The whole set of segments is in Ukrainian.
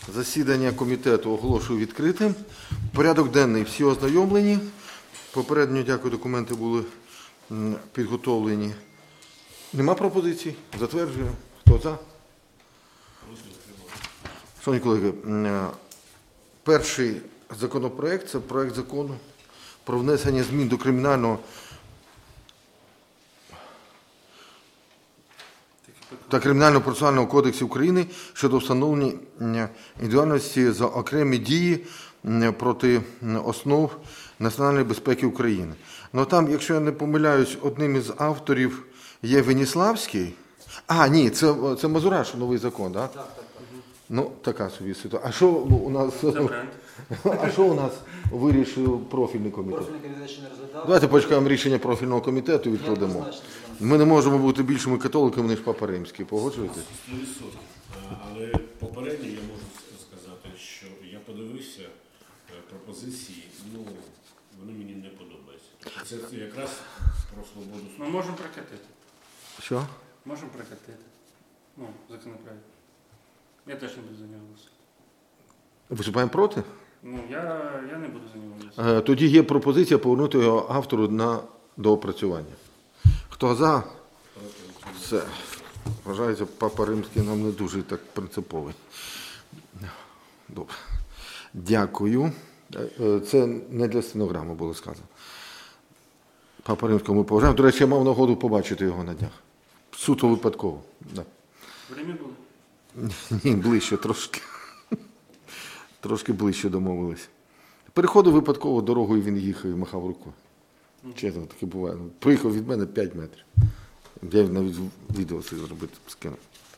Засідання комітету оголошую відкритим. Порядок денний всі ознайомлені. Попередньо, дякую, документи були підготовлені. Нема пропозицій? Затверджуємо. Хто за? Шановні колеги, перший законопроект – це проект закону про внесення змін до Кримінального та Кримінально-процесуального кодексів України щодо встановлення індивідуальності за окремі дії проти основ національної безпеки України. Ну там, якщо я не помиляюсь, одним із авторів є Веніславський. Ні, це Мазураш, новий закон, так? Так. Ну, така собі ситуація. А що у нас? А що у нас вирішив профільний комітет? Профільний комітет ще не розглядав. Давайте почекаємо рішення профільного комітету і відкладемо. Ми не можемо бути більшими католиками, ніж Папа Римський. Погоджуєтесь? 100%. Але попередньо я можу сказати, що я подивився пропозиції, вони мені не подобаються. Це якраз про свободу слова. Ми можемо прокатити. Що? Можемо прокатити. Законопроект. Я теж не буду за нього голосувати. Виступаємо проти? Я не буду за нього голосувати. Тоді є пропозиція повернути його автору на доопрацювання. Хто за? Все. Вважається, Папа Римський нам не дуже так принциповий. Добре. Дякую. Це не для стенограми було сказано. Папа Римського ми поважаємо. До речі, я мав нагоду побачити його на днях. Суто випадково. Да. Время було? Ні, ближче трошки. Трошки ближче домовились. Переходив випадково дорогою, він їхав і махав рукою. Чесно, таке буває. Приїхав від мене 5 метрів. Я навіть відео це зробити скину.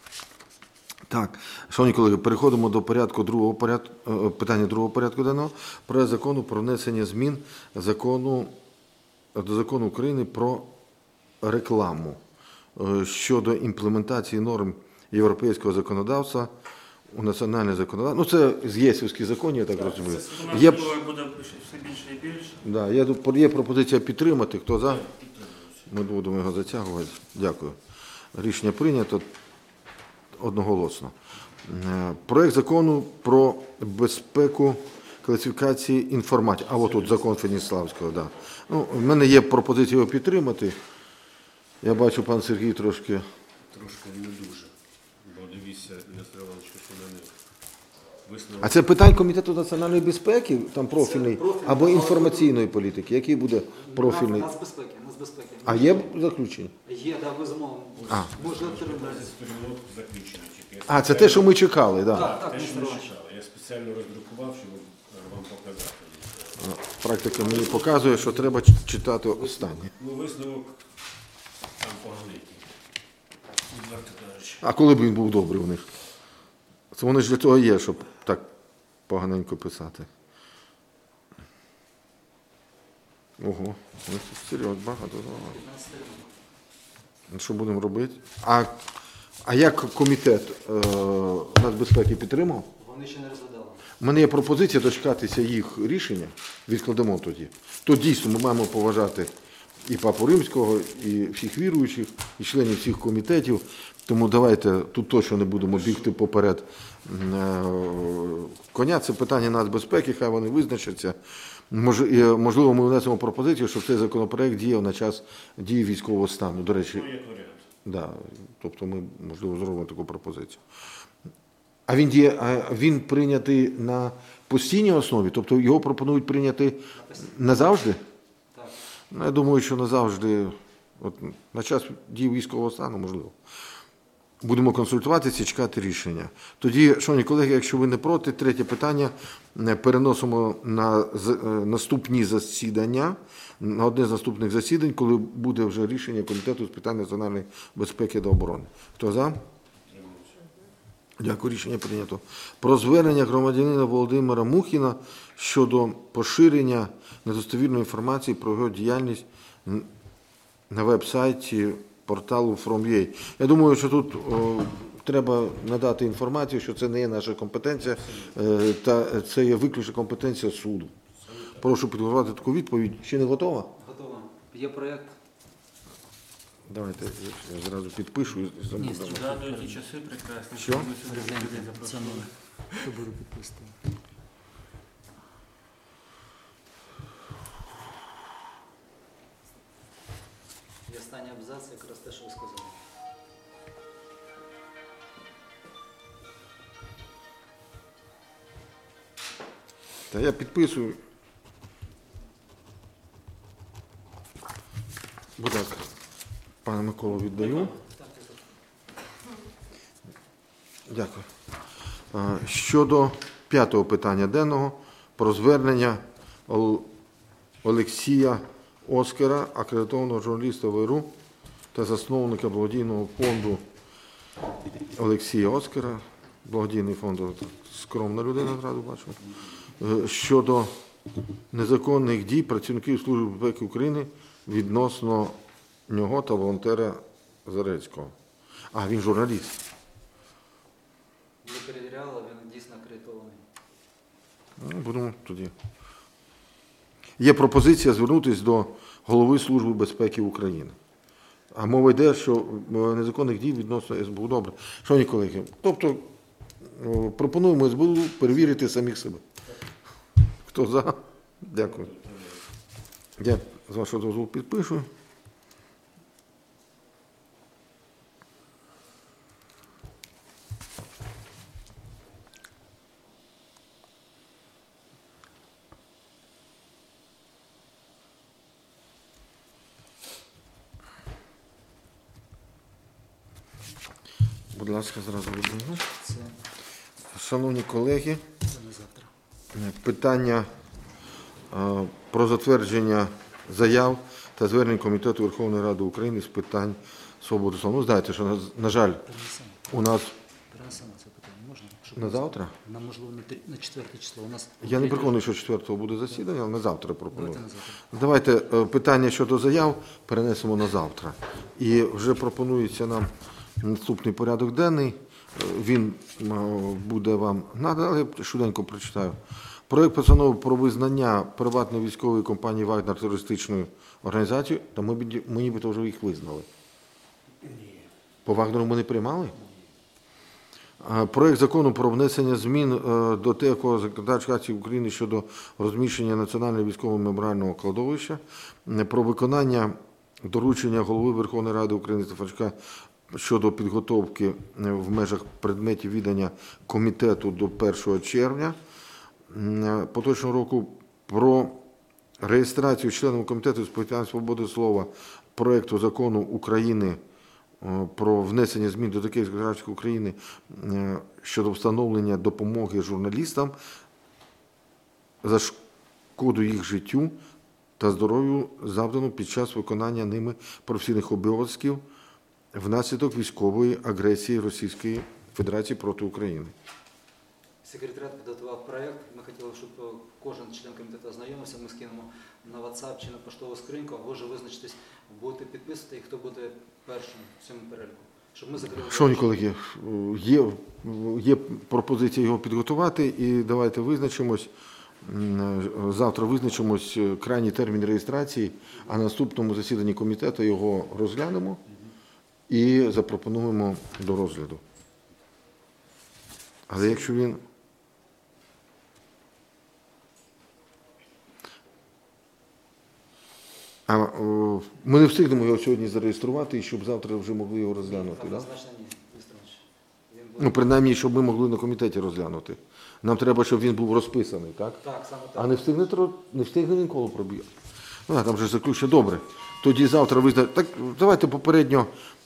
Так, шановні колеги, переходимо до питання другого порядку денного. Проект закону про внесення змін до закону України про рекламу щодо імплементації норм європейського законодавства у національне законодавство. Це з єсівських законів, я так розумію. Це буде все більше і більше. Да, є пропозиція підтримати. Хто за? Ми будемо його затягувати. Дякую. Рішення прийнято одноголосно. Проект закону про безпеку класифікації інформації. Отут закон Веніславського. Да. В мене є пропозиція його підтримати. Я бачу, пан Сергій трошки... Трошки не дуже. Бо дивіться, Нестор Іванович, що в мене висновок. А це питань Комітету національної безпеки, там профільний, або інформаційної політики? Який буде профільний? Нацбезпеки. А є заключення? Є, так, безумовно. Може отримати. Сторінок заключено. Це те, що ми чекали, так. Так, Те, що ми читали. Я спеціально роздрукував, щоб вам показати. Практика мені показує, що треба читати останнє. Висновок там поганий. Відверто кажучи. А коли б він був добрий у них? Це вони ж для того є, щоб так поганенько писати. Ого, серйозно, багато. Що будемо робити? А як комітет нацбезпеки підтримав? Вони ще не розглядали. У мене є пропозиція дочекатися їх рішення, відкладемо тоді. То дійсно ми маємо поважати і Папу Римського, і всіх віруючих, і членів всіх комітетів. Тому давайте тут точно не будемо бігти поперед коня. Це питання нацбезпеки, хай вони визначаться. Можливо, ми внесемо пропозицію, щоб цей законопроект діяв на час дії військового стану. До речі, Як варіант. да, тобто ми, можливо, зробимо таку пропозицію. А він прийнятий на постійній основі? Тобто його пропонують прийняти назавжди? Так. Я думаю, що назавжди, на час дії військового стану, можливо. Будемо консультуватися і чекати рішення. Тоді, шановні колеги, якщо ви не проти, третє питання переносимо на наступні засідання, на одне з наступних засідань, коли буде вже рішення Комітету з питань національної безпеки та оборони. Хто за? Дякую, рішення прийнято. Про звернення громадянина Володимира Мухіна щодо поширення недостовірної інформації про його діяльність на веб-сайті порталу From.ua. Я думаю, що тут треба надати інформацію, що це не є наша компетенція, та це є виключно компетенція суду. Прошу підготувати таку відповідь. Ще не готова? Готово. Є проєкт. Давайте я зразу підпишу. Згадую ті часи прекрасні. Що? коли ми сюди прийшли. Хто буде підписувати? І останній абзац якраз те, що ви сказали. Та я підписую. Будь ласка, пане Миколу, віддаю. Дякую. Щодо 5-го питання денного про звернення Олексія Оскара, акредитованого журналіста ВРУ та засновника благодійного фонду Олексія Оскара, благодійний фонд, скромна людина, зразу бачу, щодо незаконних дій працівників Служби безпеки України відносно нього та волонтера Зарецького. А, він журналіст. Ми перевіряли, він дійсно акредитований. Ну, будемо тоді. Є пропозиція звернутися до голови Служби безпеки України. А мова йде, що незаконних дій відносно СБУ. Добре. Шановні колеги, тобто пропонуємо СБУ перевірити самих себе. Хто за? Дякую. Я з вашого дозволу підпишу. Будь ласка, зразу відповім. Це Шановні колеги, на завтра. питання про затвердження заяв та звернень Комітету Верховної Ради України з питань свободи слова. Ну, знаєте, що, на жаль, у нас Перенесемо це питання. Можна? Щоб на завтра. Нам, можливо, на 4 число. У нас Я не переконаний, що 4-го буде засідання, але на завтра пропоную. Давайте на завтра. Давайте питання щодо заяв перенесемо на завтра. І вже пропонується нам наступний порядок денний. Він буде вам наданий, я швиденько прочитаю. Проект постанови про визнання приватної військової компанії «Вагнер» терористичною організацією, та ми нібито вже їх визнали. По «Вагнеру» ми не приймали? Проект закону про внесення змін до деякого законодавчих актів України щодо розміщення Національного військового меморіального кладовища, про виконання доручення Голови Верховної Ради України Стефанчука щодо підготовки в межах предметів відання комітету до 1 червня поточного року, про реєстрацію членом комітету з питань свободи слова проекту закону України про внесення змін до таких законодавчих України щодо встановлення допомоги журналістам за шкоду їх життю та здоров'ю, завдану під час виконання ними професійних обов'язків внаслідок військової агресії Російської Федерації проти України. Секретаріат підготував проєкт. Ми хотіли, щоб кожен член комітету ознайомився. Ми скинемо на WhatsApp чи на поштову скриньку, або ж визначитись, будете підписувати і хто буде першим в цьому переліку. Щоб ми закрили. Шановні колеги, є пропозиція його підготувати, і давайте визначимось. Завтра визначимось крайній термін реєстрації, а на наступному засіданні комітету його розглянемо і запропонуємо до розгляду. Але якщо він... Ми не встигнемо його сьогодні зареєструвати, і щоб завтра вже могли його розглянути, так? Однозначно ні, Вістрович. Він буде... Ну, принаймні, щоб ми могли на комітеті розглянути. Нам треба, щоб він був розписаний, так? Так, саме так. А не встигне він коло пробіг. Ну, там вже заключення. Добре. Тоді завтра визначимо. Так, давайте попередньо.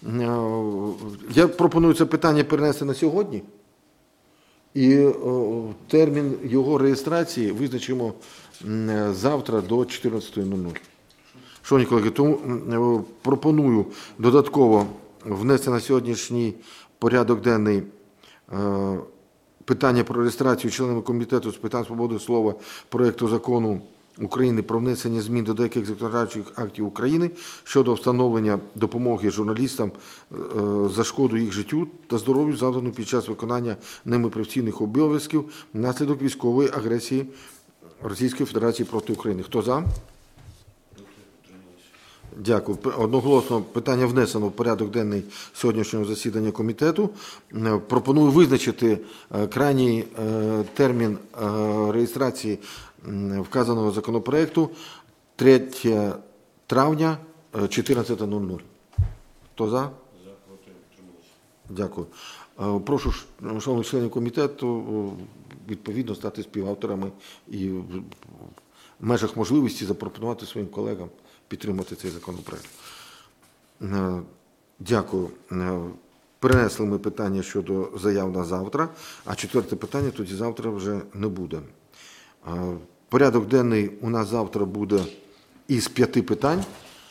Я пропоную це питання перенести на сьогодні. І термін його реєстрації визначимо завтра до 14:00. Шановні колеги, тому пропоную додатково внести на сьогоднішній порядок денний питання про реєстрацію членами Комітету з питань свободи слова проекту закону України про внесення змін до деяких законодавчих актів України щодо встановлення допомоги журналістам за шкоду їх життю та здоров'ю, завдану під час виконання ними професійних обов'язків внаслідок військової агресії Російської Федерації проти України. Хто за? Дякую. Одноголосно питання внесено в порядок денний сьогоднішнього засідання комітету. Пропоную визначити крайній термін реєстрації вказаного законопроекту 3 травня 14:00. Хто за? За, проти, утрималися. Дякую. Прошу шановних членів комітету відповідно стати співавторами і в межах можливості запропонувати своїм колегам підтримати цей законопроект. Дякую. Перенесли ми питання щодо заяв на завтра, а 4-те питання тоді завтра вже не буде. Порядок денний у нас завтра буде із 5 питань.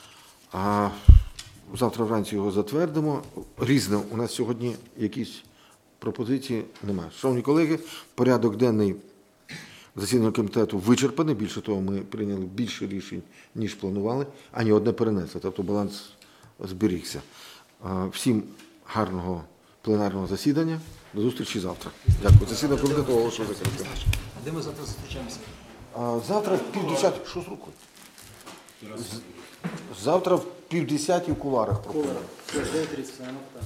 Завтра вранці його затвердимо. Різне. У нас сьогодні якісь пропозиції немає. Шановні колеги, порядок денний засідання комітету вичерпаний. Більше того, ми прийняли більше рішень, ніж планували, ані одне перенесли. Тобто баланс зберігся. Всім гарного пленарного засідання. До зустрічі завтра. Дякую. Засідання комітету оголошую закритим. А де ми завтра зустрічаємося? Завтра в 9:50. Що з рукою? Завтра в 9:50 в куларах пропоную. 9:30, все одно питання.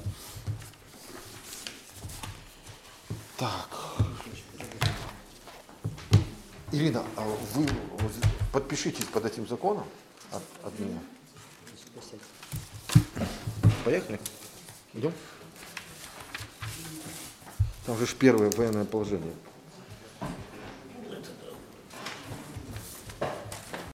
Так. Ирина, а вы подпишитесь под этим законом от меня. Поехали? Идем? Там же ж первое военное положение.